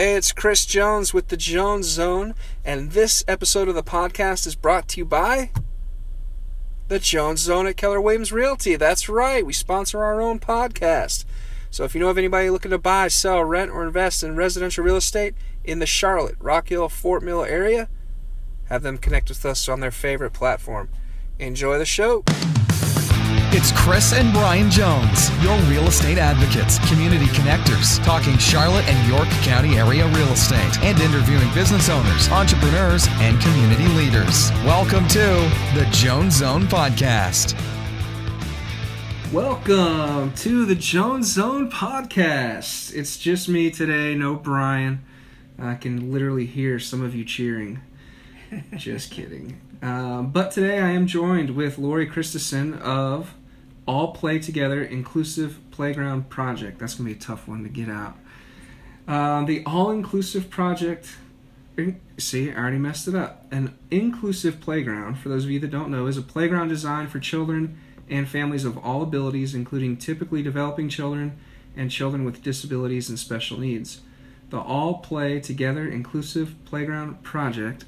Hey, it's Chris Jones with the Jones Zone, and this episode of the podcast is brought to you by the Jones Zone at Keller Williams Realty. That's right, we sponsor our own podcast. So if you know of anybody looking to buy, sell, rent, or invest in residential real estate in the Charlotte, Rock Hill, Fort Mill area, have them connect with us on their favorite platform. Enjoy the show. It's Chris and Brian Jones, your real estate advocates, community connectors, talking Charlotte and York County area real estate, and interviewing business owners, entrepreneurs, and community leaders. Welcome to the Jones Zone Podcast. Welcome to the Jones Zone Podcast. It's just me today, no Brian. I can literally hear some of you cheering. Just kidding. But today I am joined with Lori Christensen of All Play Together Inclusive Playground Project. That's going to be a tough one to get out. The All-Inclusive Project, see, I already messed it up. An inclusive playground, for those of you that don't know, is a playground designed for children and families of all abilities, including typically developing children and children with disabilities and special needs. The All Play Together Inclusive Playground Project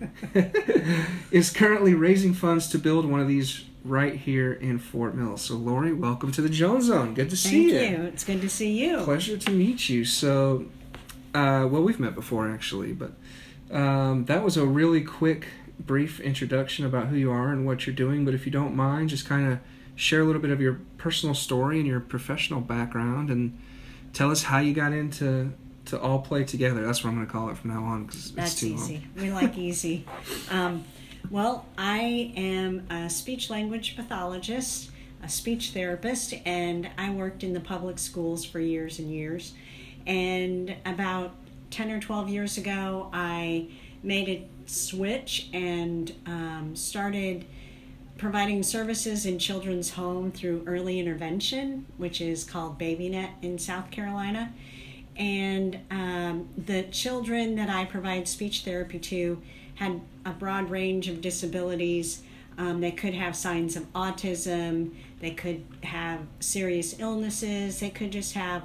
is currently raising funds to build one of these right here in Fort Mill. So, Lori, welcome to the Jones Zone. Good to see you. Thank you. It's good to see you. Pleasure to meet you. So, well, we've met before, actually, but that was a really quick, brief introduction about who you are and what you're doing. But if you don't mind, just kind of share a little bit of your personal story and your professional background and tell us how you got into All Play Together. That's what I'm going to call it from now on because it's too easy. long. We like easy. Well, I am a speech-language pathologist, a speech therapist, and I worked in the public schools for years and years. And about 10 or 12 years ago, I made a switch and started providing services in children's home through early intervention, which is called BabyNet in South Carolina. And the children that I provide speech therapy to had a broad range of disabilities. They could have signs of autism. They could have serious illnesses. They could just have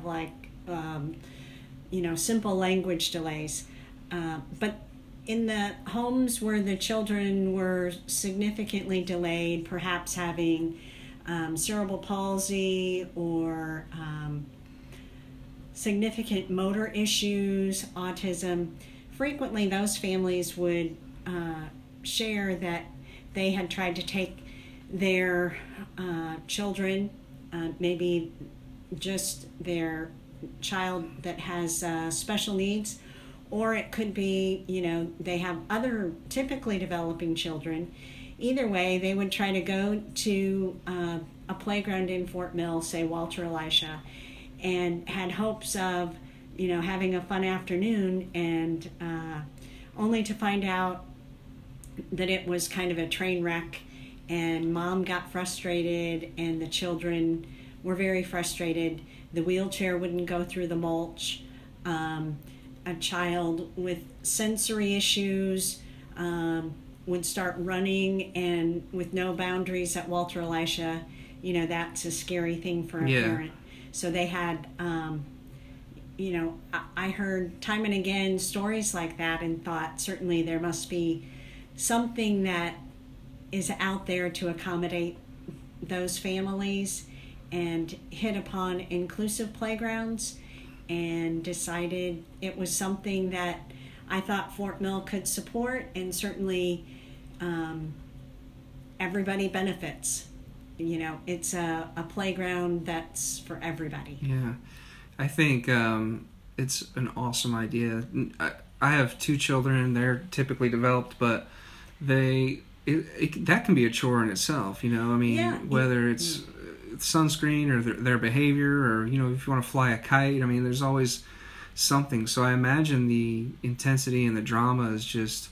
simple language delays. But in the homes where the children were significantly delayed, perhaps having cerebral palsy or significant motor issues, autism, frequently those families would share that they had tried to take their children, maybe just their child that has special needs, or it could be, they have other typically developing children. Either way, they would try to go to a playground in Fort Mill, say Walter Elisha, and had hopes of, having a fun afternoon, and only to find out that it was kind of a train wreck, and mom got frustrated, and the children were very frustrated. The wheelchair wouldn't go through the mulch. A child with sensory issues would start running, and with no boundaries at Walter Elisha, that's a scary thing for a parent. So they had, I heard time and again stories like that and thought certainly there must be something that is out there to accommodate those families, and hit upon inclusive playgrounds and decided it was something that I thought Fort Mill could support, and certainly everybody benefits. It's a playground that's for everybody. Yeah, I think it's an awesome idea. I have two children. They're typically developed, but that can be a chore in itself. Whether it's sunscreen or their behavior, or if you want to fly a kite. There's always something. So I imagine the intensity and the drama is just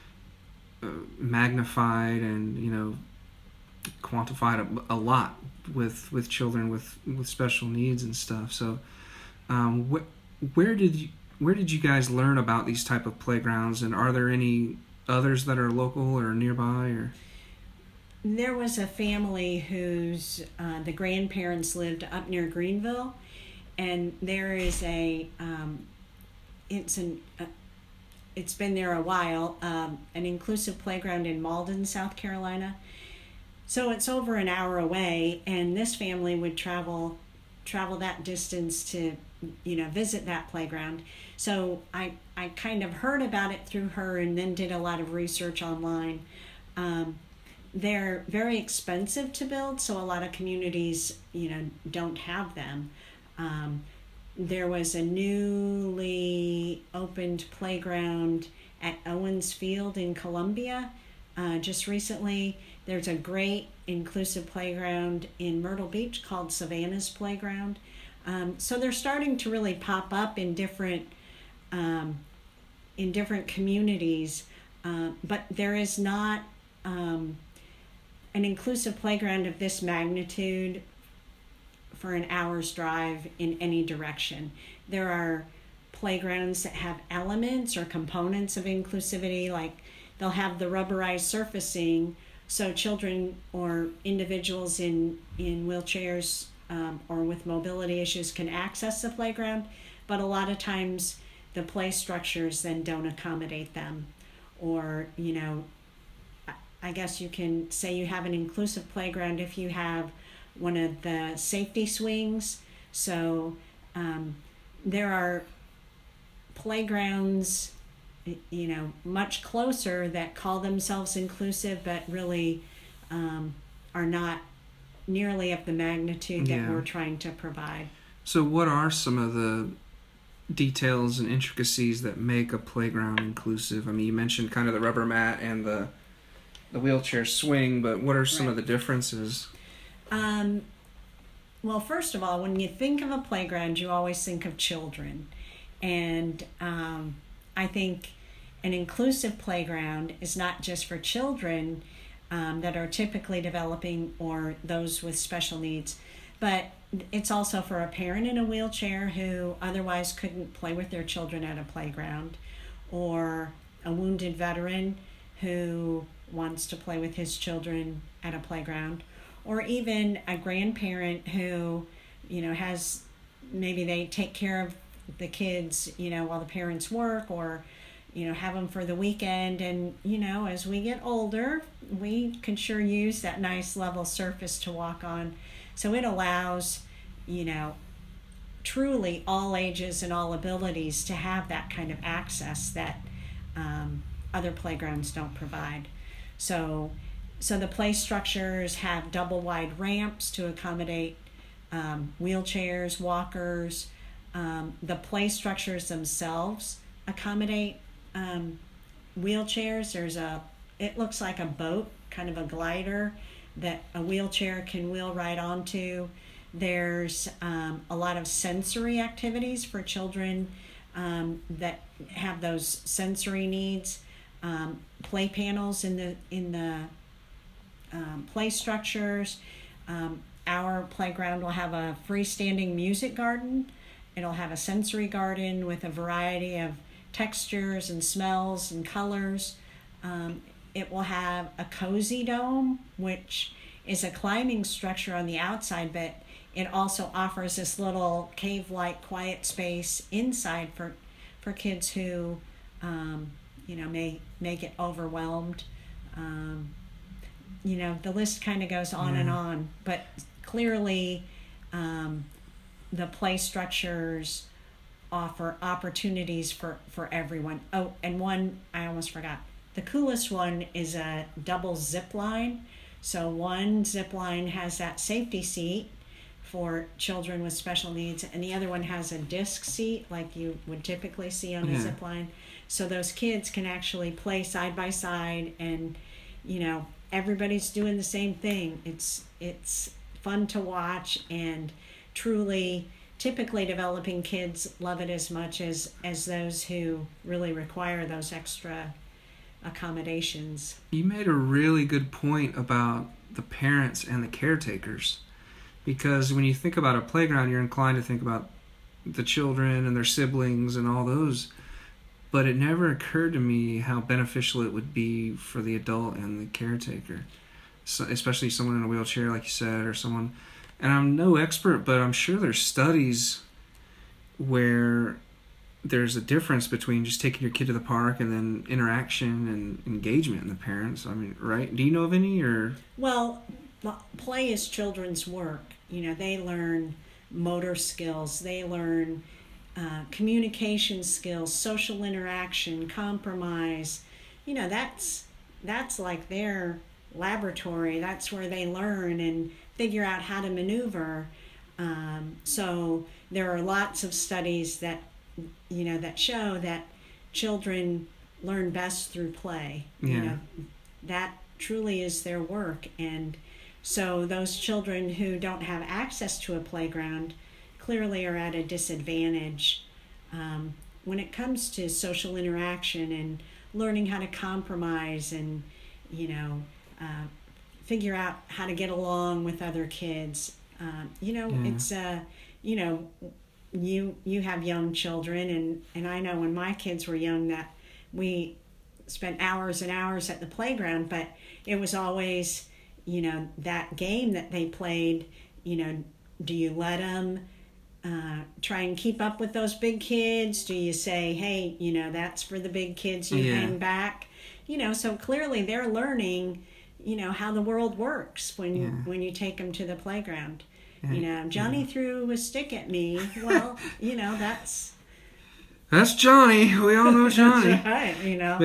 magnified and quantified a lot with children with special needs and stuff. So where did you guys learn about these type of playgrounds, and are there any others that are local or nearby? Or there was a family whose the grandparents lived up near Greenville, and there is a it's been there a while, an inclusive playground in Malden, South Carolina. So it's over an hour away, and this family would travel that distance to, visit that playground. So I kind of heard about it through her and then did a lot of research online. They're very expensive to build, so a lot of communities, don't have them. There was a newly opened playground at Owens Field in Columbia just recently. There's a great inclusive playground in Myrtle Beach called Savannah's Playground. So they're starting to really pop up in different communities, but there is not an inclusive playground of this magnitude for an hour's drive in any direction. There are playgrounds that have elements or components of inclusivity, like they'll have the rubberized surfacing so children or individuals in wheelchairs or with mobility issues can access the playground, but a lot of times the play structures then don't accommodate them. Or, I guess you can say you have an inclusive playground if you have one of the safety swings. So there are playgrounds, much closer that call themselves inclusive, but really are not nearly of the magnitude that we're trying to provide. So what are some of the details and intricacies that make a playground inclusive? I mean, you mentioned kind of the rubber mat and the wheelchair swing, but what are some of the differences? Well, first of all, when you think of a playground, you always think of children. And I think an inclusive playground is not just for children that are typically developing or those with special needs, but it's also for a parent in a wheelchair who otherwise couldn't play with their children at a playground, or a wounded veteran who wants to play with his children at a playground, or even a grandparent who, has, maybe they take care of the kids, while the parents work, or, have them for the weekend. And, as we get older, we can sure use that nice level surface to walk on. So it allows, truly all ages and all abilities to have that kind of access that other playgrounds don't provide. So the play structures have double wide ramps to accommodate wheelchairs, walkers. The play structures themselves accommodate wheelchairs. It looks like a boat, kind of a glider that a wheelchair can wheel right onto. There's a lot of sensory activities for children that have those sensory needs. Play panels in the play structures. Our playground will have a freestanding music garden. It'll have a sensory garden with a variety of textures and smells and colors. It will have a cozy dome, which is a climbing structure on the outside, but it also offers this little cave-like quiet space inside for kids who may get overwhelmed. The list kind of goes on and on, but clearly the play structures offer opportunities for everyone. Oh, and one I almost forgot. The coolest one is a double zip line. So one zip line has that safety seat for children with special needs, and the other one has a disc seat like you would typically see on a zip line. So those kids can actually play side by side, and everybody's doing the same thing. It's fun to watch, and truly, typically developing kids love it as much as those who really require those extra accommodations. You made a really good point about the parents and the caretakers, because when you think about a playground, you're inclined to think about the children and their siblings and all those, but it never occurred to me how beneficial it would be for the adult and the caretaker, so, especially someone in a wheelchair, like you said, or someone. And I'm no expert, but I'm sure there's studies where there's a difference between just taking your kid to the park and then interaction and engagement in the parents. I mean, right? Do you know of any or? Well, play is children's work. They learn motor skills. They learn communication skills, social interaction, compromise. That's like their laboratory. That's where they learn and figure out how to maneuver. So there are lots of studies that show that children learn best through play. Yeah. That truly is their work. And so those children who don't have access to a playground clearly are at a disadvantage when it comes to social interaction and learning how to compromise and figure out how to get along with other kids. It's you have young children, and I know when my kids were young that we spent hours and hours at the playground, but it was always that game that they played. Do you let them try and keep up with those big kids? Do you say, hey, that's for the big kids, you hang back? So clearly they're learning how the world works when you take them to the playground. Johnny threw a stick at me. Well, that's Johnny. We all know Johnny. That's right, But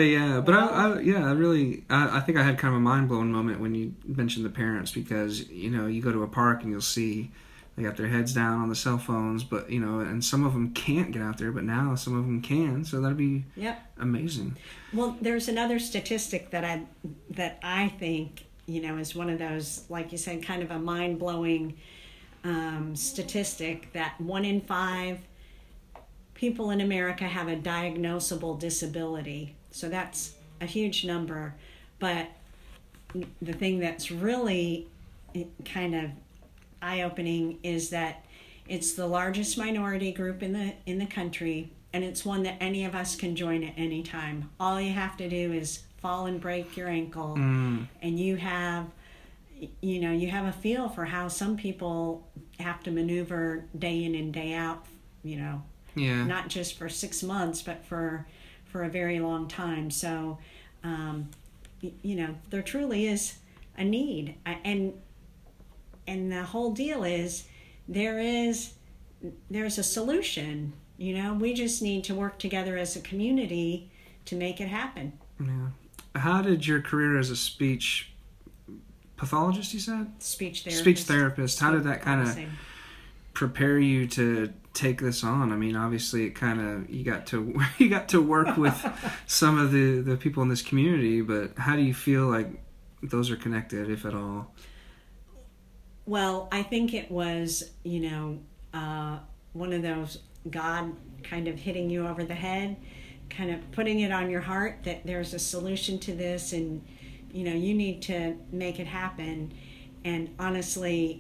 I think I had kind of a mind-blowing moment when you mentioned the parents, because, you go to a park and you'll see they got their heads down on the cell phones, but, and some of them can't get out there, but now some of them can, so that'd be amazing. Well, there's another statistic that I think, is one of those, like you said, kind of a mind-blowing statistic, that 1 in 5 people in America have a diagnosable disability. So that's a huge number. But the thing that's really kind of eye-opening is that it's the largest minority group in the country, and it's one that any of us can join at any time. All you have to do is fall and break your ankle, and you have a feel for how some people have to maneuver day in and day out, not just for 6 months, but for a very long time. So, there truly is a need. And the whole deal is there's a solution. We just need to work together as a community to make it happen. Yeah. How did your career as a speech pathologist, you said? Speech therapist. Speech therapist. How did that kind of prepare you to take this on? I mean, obviously, it kind of you got to work with some of the people in this community, but how do you feel like those are connected, if at all? Well, I think it was, one of those God kind of hitting you over the head, kind of putting it on your heart that there's a solution to this, and you need to make it happen. And honestly,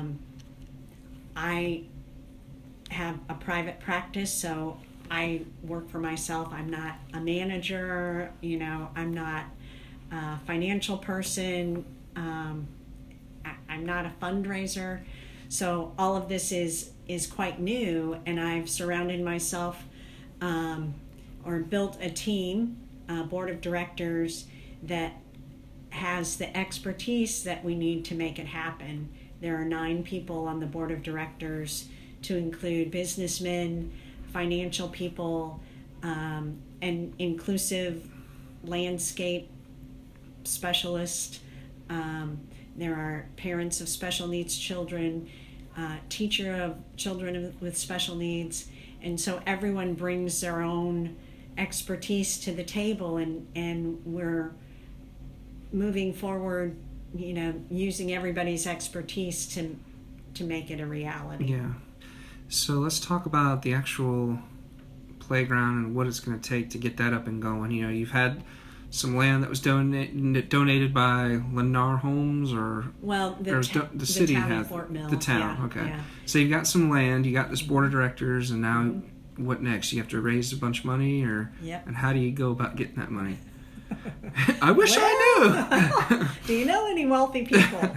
I have a private practice, so I work for myself. I'm not a manager, I'm not a financial person, I'm not a fundraiser. So all of this is quite new, and I've surrounded myself or built a team, a board of directors that has the expertise that we need to make it happen. There are 9 people on the board of directors, to include businessmen, financial people, an inclusive landscape specialist. There are parents of special needs children, teacher of children with special needs, and so everyone brings their own expertise to the table, and we're moving forward, using everybody's expertise to make it a reality. Yeah. So let's talk about the actual playground and what it's going to take to get that up and going. You've had some land that was donated by Lennar Homes, or the city town had of Fort Mill. The town, yeah, okay. Yeah. So you've got some land, you got this board of directors, and now what next? You have to raise a bunch of money, and how do you go about getting that money? I wish I knew. Do you know any wealthy people?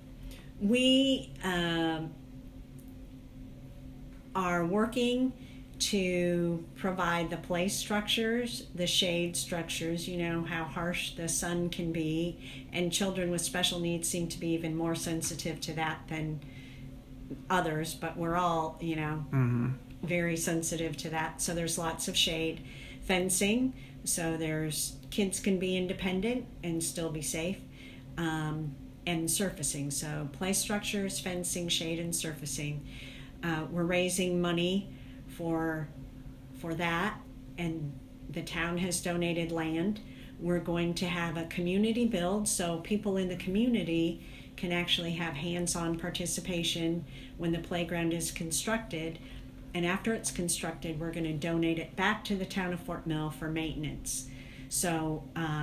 We are working to provide the play structures, the shade structures, you know, how harsh the sun can be. And children with special needs seem to be even more sensitive to that than others, but we're all, you know, very sensitive to that. So there's lots of shade. Fencing, so there's kids can be independent and still be safe. And surfacing, so play structures, fencing, shade, and surfacing. We're raising money for that, and the town has donated land. We're going to have a community build, so people in the community can actually have hands-on participation when the playground is constructed. And after it's constructed, we're going to donate it back to the town of Fort Mill for maintenance. So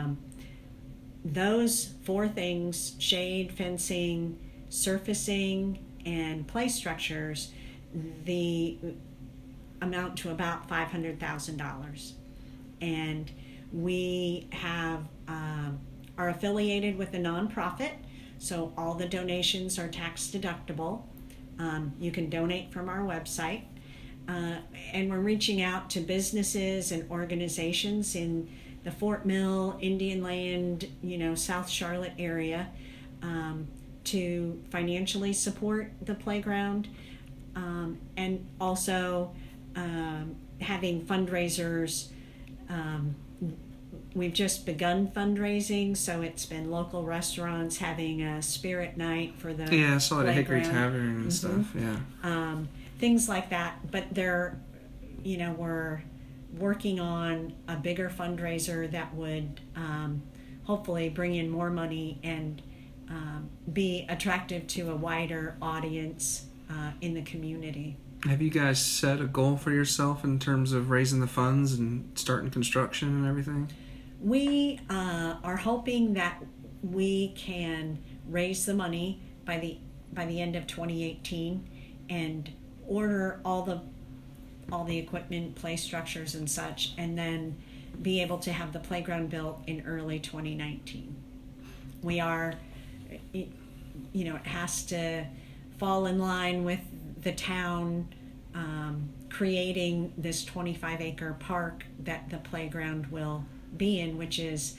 those 4 things, shade, fencing, surfacing, and play structures, the amount to about $500,000. And we have are affiliated with a nonprofit, so all the donations are tax deductible. You can donate from our website. And we're reaching out to businesses and organizations in the Fort Mill, Indian Land, you know, South Charlotte area to financially support the playground, and also having fundraisers. We've just begun fundraising, so it's been local restaurants having a spirit night for the I saw it at Hickory playground. Tavern and stuff. Yeah. Things like that, but they're, you know, we're working on a bigger fundraiser that would hopefully bring in more money and be attractive to a wider audience in the community. Have you guys set a goal for yourself in terms of raising the funds and starting construction and everything? We are hoping that we can raise the money by the end of 2018 and order all the equipment, play structures and such, and then be able to have the playground built in early 2019. We are, you know, it has to fall in line with the town creating this 25-acre park that the playground will be in, which is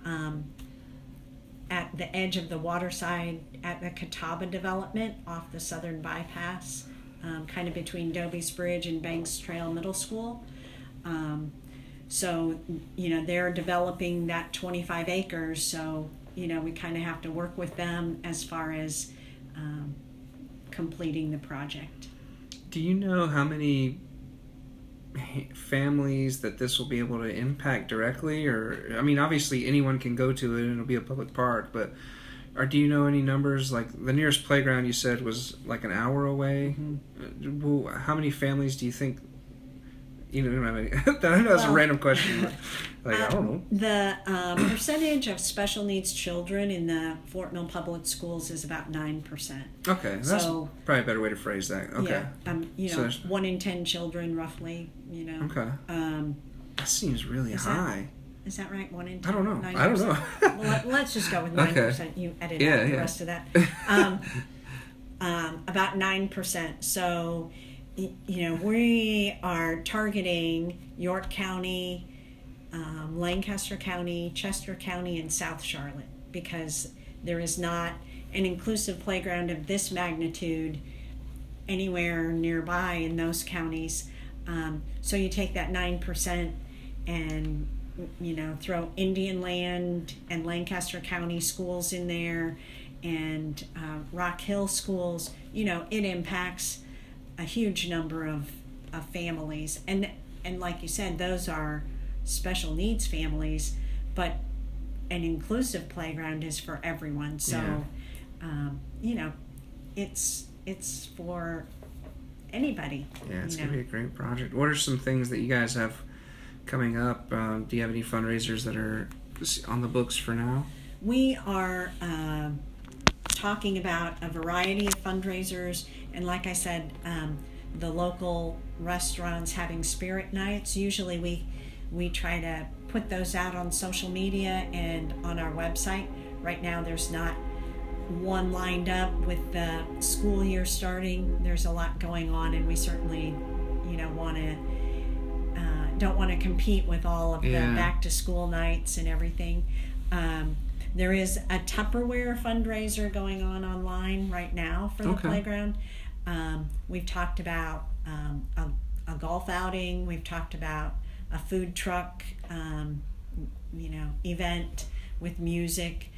at the edge of the waterside at the Catawba development off the Southern Bypass, kind of between Dobie's Bridge and Banks Trail Middle School. So, you know, they're developing that 25 acres, so, you know, we kind of have to work with them as far as completing the project. Do you know how many families that this will be able to impact directly? Or, I mean, obviously anyone can go to it and it'll be a public park, but do you know any numbers? Like the nearest playground you said was like an hour away. Well, how many families do you think? You know, I don't have any. I know that's a random question. But, like, I don't know. The percentage of special needs children in the Fort Mill Public Schools is about 9%. Okay, that's probably a better way to phrase that. Okay. Yeah, you know, So 1 in 10 children, roughly. You know. Okay. That seems really high. Is that right? 1 in 10? I don't know. 9%? I don't know. Well, let's just go with 9%. Okay. You edit out the rest of that. About 9%. So, you know, we are targeting York County, Lancaster County, Chester County, and South Charlotte, because there is not an inclusive playground of this magnitude anywhere nearby in those counties. So you take that 9% and, you know, throw Indian Land and Lancaster County schools in there, and Rock Hill schools. You know, it impacts a huge number of families, and like you said, those are special needs families, but an inclusive playground is for everyone. So you know, it's for anybody. Yeah, it's gonna be a great project. What are some things that you guys have coming up? Do you have any fundraisers that are on the books for now? We are talking about a variety of fundraisers, and like I said, the local restaurants having spirit nights. Usually we try to put those out on social media and on our website. Right now there's not one lined up. With the school year starting, there's a lot going on, and we certainly, you know, want to don't want to compete with all of the Yeah. back to school nights and everything. There is a Tupperware fundraiser going on online right now for the Okay. playground. We've talked about a golf outing. We've talked about a food truck, event with music.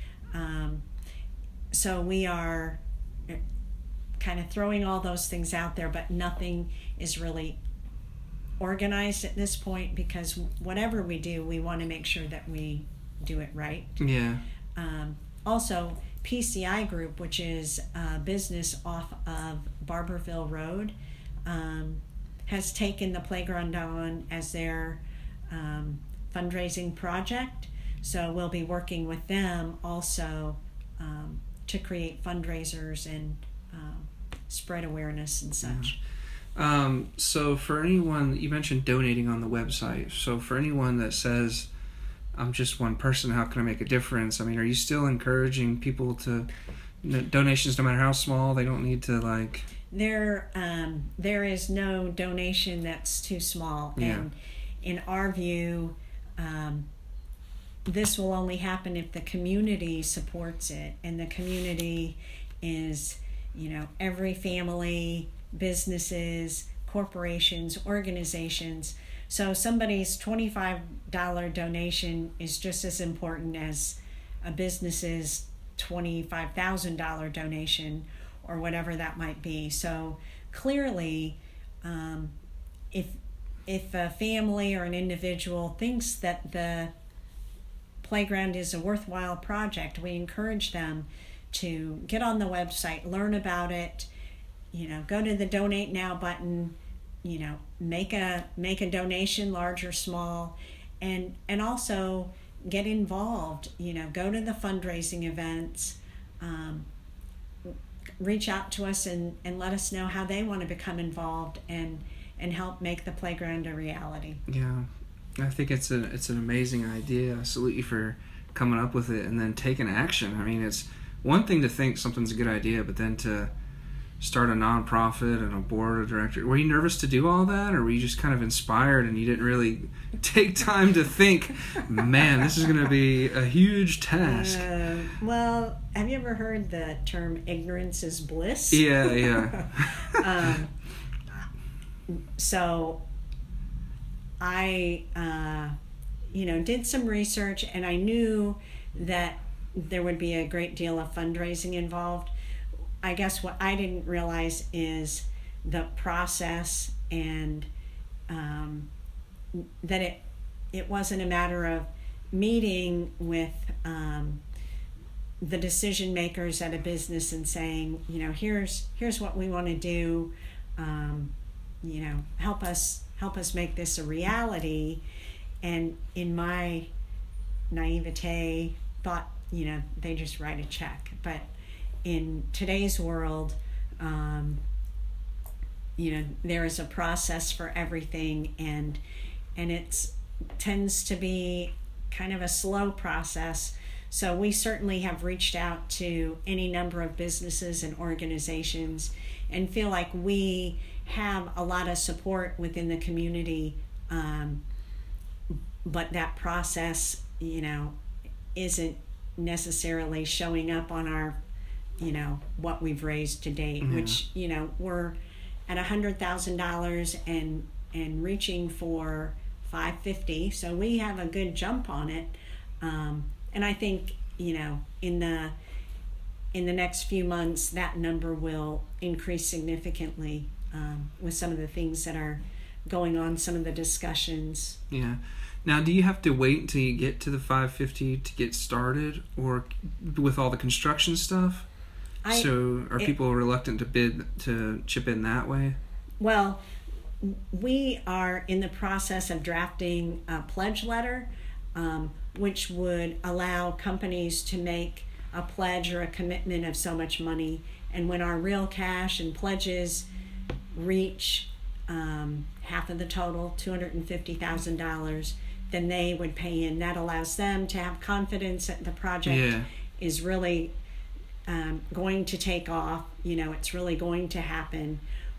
So we are kind of throwing all those things out there, but nothing is really organized at this point, because whatever we do, we want to make sure that we do it right. Yeah. Also, PCI Group, which is a business off of Barberville Road, has taken the playground on as their fundraising project. So we'll be working with them also to create fundraisers and spread awareness and such. So for anyone, you mentioned donating on the website. So for anyone that says, I'm just one person, how can I make a difference? I mean, are you still encouraging people to, donations no matter how small, they don't need to like... There is no donation that's too small. Yeah. And in our view, this will only happen if the community supports it. And the community is, every family, businesses, corporations, organizations. So somebody's $25 donation is just as important as a business's $25,000 donation or whatever that might be. So clearly, if a family or an individual thinks that the playground is a worthwhile project, we encourage them to get on the website, learn about it, go to the Donate Now button, make a donation, large or small, and also get involved. Go to the fundraising events, reach out to us and let us know how they want to become involved and help make the playground a reality. Yeah, I think it's an amazing idea. I salute you for coming up with it and then taking action. I mean, it's one thing to think something's a good idea, but then to start a nonprofit and a board of directors. Were you nervous to do all that, or were you just kind of inspired and you didn't really take time to think, man, this is going to be a huge task? Well, have you ever heard the term ignorance is bliss? Yeah. So I, did some research, and I knew that there would be a great deal of fundraising involved. I guess what I didn't realize is the process, and that it wasn't a matter of meeting with the decision makers at a business and saying, here's what we want to do, help us make this a reality. And in my naivete, thought, they just write a check. But in today's world, there is a process for everything, and it tends to be kind of a slow process. So we certainly have reached out to any number of businesses and organizations and feel like we have a lot of support within the community, but that process, isn't necessarily showing up on our, what we've raised to date, which, we're at $100,000 and reaching for $550. So we have a good jump on it. And I think, in the next few months, that number will increase significantly with some of the things that are going on, some of the discussions. Yeah. Now, do you have to wait until you get to the 550 to get started, or with all the construction stuff? So are people reluctant to chip in that way? Well, we are in the process of drafting a pledge letter, which would allow companies to make a pledge or a commitment of so much money. And when our real cash and pledges reach half of the total, $250,000, then they would pay in. That allows them to have confidence that the project is really going to take off. It's really going to happen.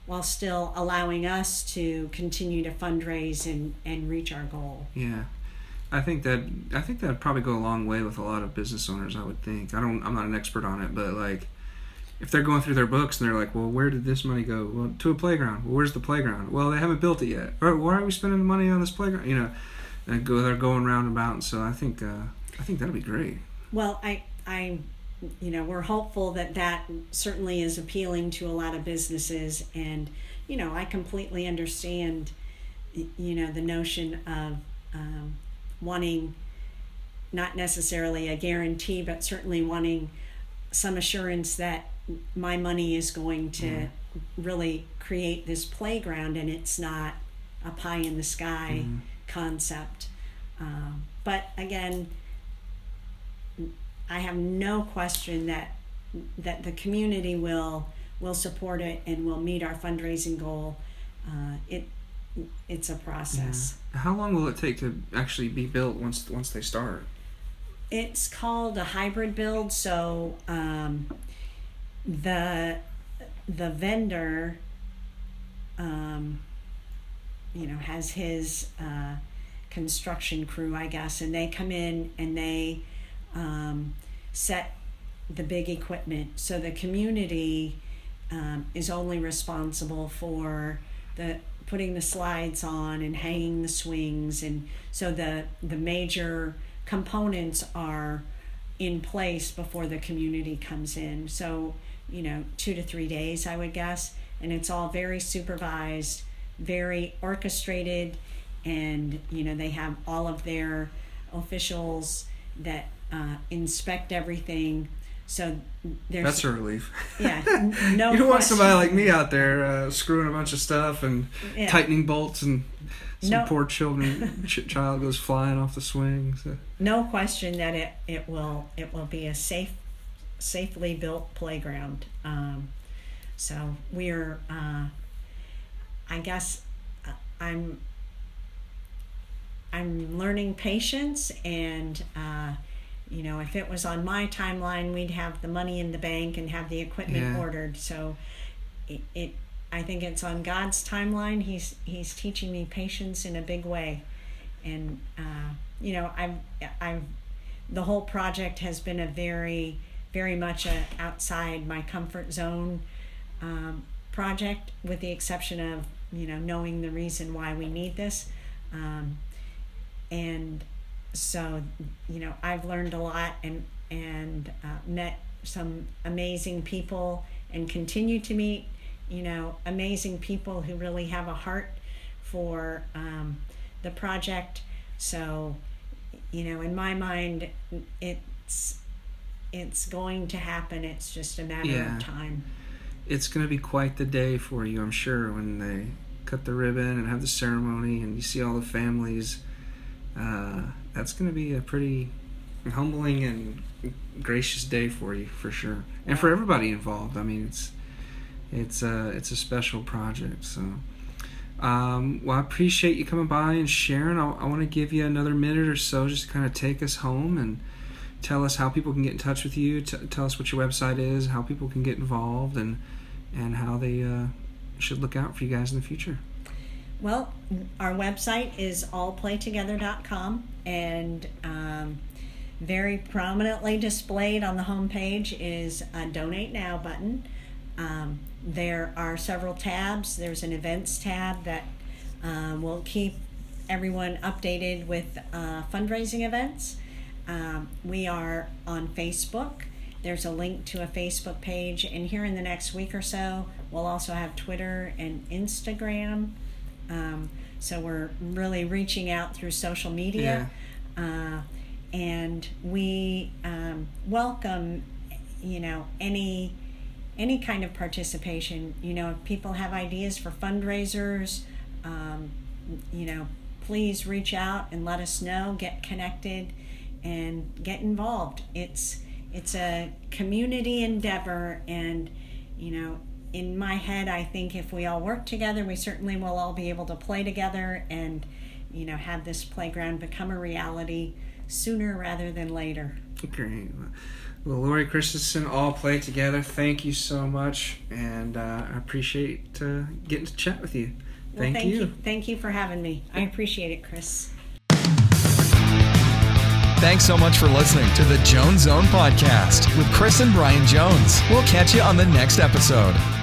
while still allowing us to continue to fundraise and reach our goal. Yeah. I think that'd probably go a long way with a lot of business owners, I would think. I'm not an expert on it, but like if they're going through their books and they're like, well, where did this money go? Well, to a playground. Well, where's the playground? Well, they haven't built it yet. Or why are we spending the money on this playground? You know, they're going round and about. So I think that'd be great. Well, I we're hopeful that certainly is appealing to a lot of businesses, and I completely understand the notion of wanting not necessarily a guarantee, but certainly wanting some assurance that my money is going to really create this playground and it's not a pie in the sky concept. But again, I have no question that the community will support it and will meet our fundraising goal. It's a process. Yeah. How long will it take to actually be built once they start? It's called a hybrid build. So the vendor has his construction crew, I guess, and they come in and they set the big equipment. So the community is only responsible for putting the slides on and hanging the swings, and so the major components are in place before the community comes in. So 2 to 3 days, I would guess, and it's all very supervised, very orchestrated, and they have all of their officials that inspect everything. So that's a relief. Yeah, no. You don't want somebody like me out there screwing a bunch of stuff and tightening bolts, and some poor child goes flying off the swing. So. No question that it will be a safely built playground. So we're I guess I'm learning patience, and if it was on my timeline, we'd have the money in the bank and have the equipment ordered. So I think it's on God's timeline. He's teaching me patience in a big way, and I've the whole project has been a very, very much outside my comfort zone project, with the exception of knowing the reason why we need this, and so I've learned a lot and met some amazing people, and continue to meet amazing people who really have a heart for the project. So in my mind, it's going to happen. It's just a matter of time. It's going to be quite the day for you, I'm sure, when they cut the ribbon and have the ceremony and you see all the families. That's going to be a pretty humbling and gracious day for you, for sure, and for everybody involved. I mean, it's a special project. So, well, I appreciate you coming by and sharing. I want to give you another minute or so just to kind of take us home and tell us how people can get in touch with you. Tell us what your website is, how people can get involved, and how they should look out for you guys in the future. Well, our website is allplaytogether.com, and very prominently displayed on the homepage is a Donate Now button. There are several tabs. There's an events tab that will keep everyone updated with fundraising events. We are on Facebook. There's a link to a Facebook page, and here in the next week or so, we'll also have Twitter and Instagram. So we're really reaching out through social media, and we welcome, any kind of participation. If people have ideas for fundraisers, please reach out and let us know. Get connected and get involved. It's a community endeavor, and in my head, I think if we all work together, we certainly will all be able to play together and have this playground become a reality sooner rather than later. Great. Well, Lori Christensen, all play together. Thank you so much, and I appreciate getting to chat with you. Thank you. Thank you for having me. I appreciate it, Chris. Thanks so much for listening to the Jones Zone Podcast with Chris and Brian Jones. We'll catch you on the next episode.